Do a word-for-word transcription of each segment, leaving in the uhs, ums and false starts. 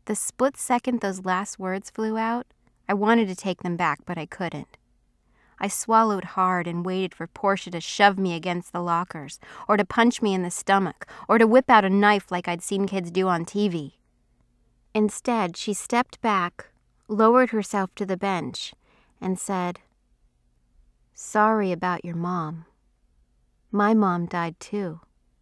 The split second those last words flew out, I wanted to take them back, but I couldn't. I swallowed hard and waited for Portia to shove me against the lockers, or to punch me in the stomach, or to whip out a knife like I'd seen kids do on T V. Instead, she stepped back, lowered herself to the bench, and said, "Sorry about your mom. My mom died too."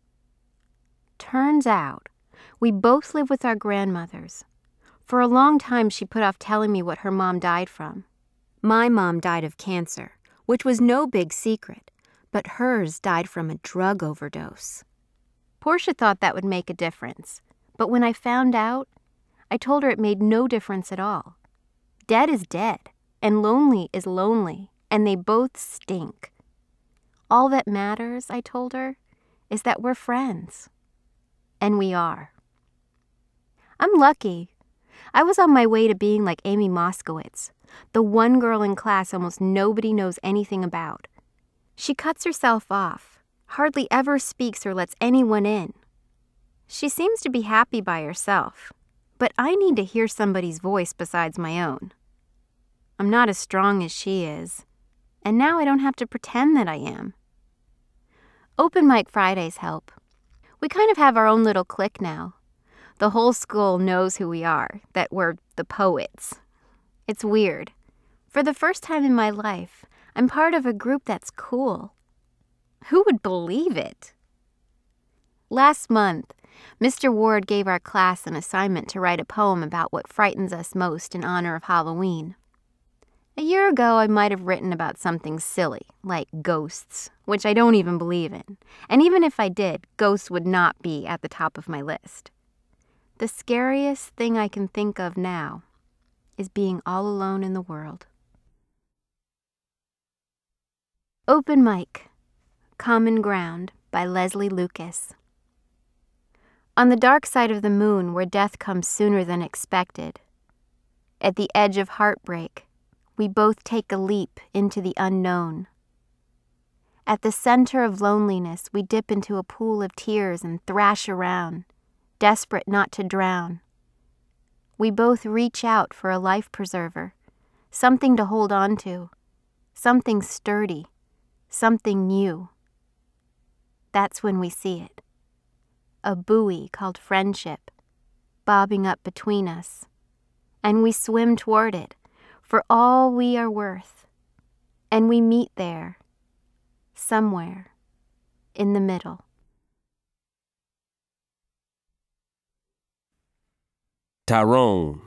Turns out, we both live with our grandmothers. For a long time, she put off telling me what her mom died from. My mom died of cancer, which was no big secret, but hers died from a drug overdose. Portia thought that would make a difference, but when I found out, I told her it made no difference at all. Dead is dead, and lonely is lonely, and they both stink. All that matters, I told her, is that we're friends. And we are. I'm lucky. I was on my way to being like Amy Moskowitz, the one girl in class almost nobody knows anything about. She cuts herself off, hardly ever speaks or lets anyone in. She seems to be happy by herself, but I need to hear somebody's voice besides my own. I'm not as strong as she is, and now I don't have to pretend that I am. Open Mic Fridays help. We kind of have our own little clique now. The whole school knows who we are, that we're the poets. It's weird. For the first time in my life, I'm part of a group that's cool. Who would believe it? Last month, Mister Ward gave our class an assignment to write a poem about what frightens us most in honor of Halloween. A year ago, I might have written about something silly, like ghosts, which I don't even believe in. And even if I did, ghosts would not be at the top of my list. The scariest thing I can think of now is being all alone in the world. Open Mic, Common Ground by Leslie Lucas. On the dark side of the moon where death comes sooner than expected, at the edge of heartbreak, we both take a leap into the unknown. At the center of loneliness, we dip into a pool of tears and thrash around, desperate not to drown. We both reach out for a life preserver, something to hold on to, something sturdy, something new. That's when we see it. A buoy called friendship, bobbing up between us, and we swim toward it for all we are worth, and we meet there, somewhere, in the middle. Tyrone.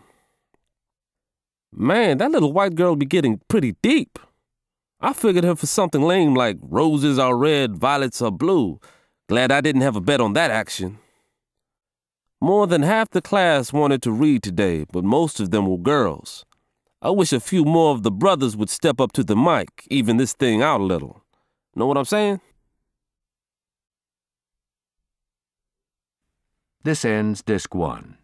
Man, that little white girl be getting pretty deep. I figured her for something lame like roses are red, violets are blue. Glad I didn't have a bet on that action. More than half the class wanted to read today, but most of them were girls. I wish a few more of the brothers would step up to the mic, even this thing out a little. Know what I'm saying? This ends Disc one.